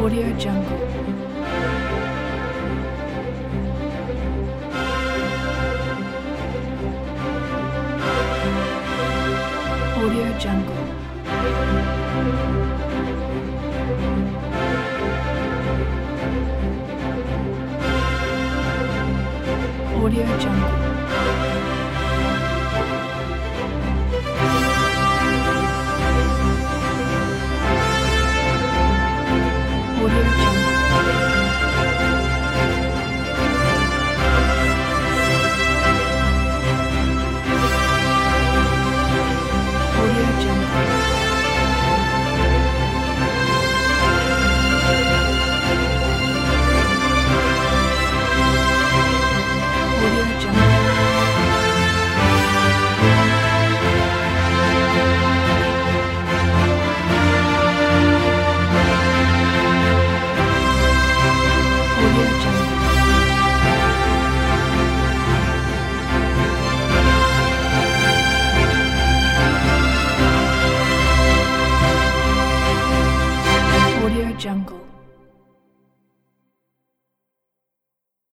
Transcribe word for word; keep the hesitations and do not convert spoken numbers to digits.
Audio Jungle. Audio Jungle. Audio Jungle. Audio Jungle. Audio Jungle. Audio Jungle. Audio Jungle. Audio Jungle.